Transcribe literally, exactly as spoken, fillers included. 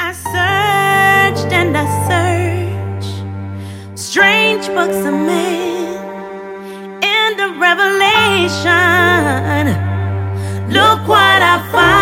I searched and I searched strange books of men and the revelation. Look what I found.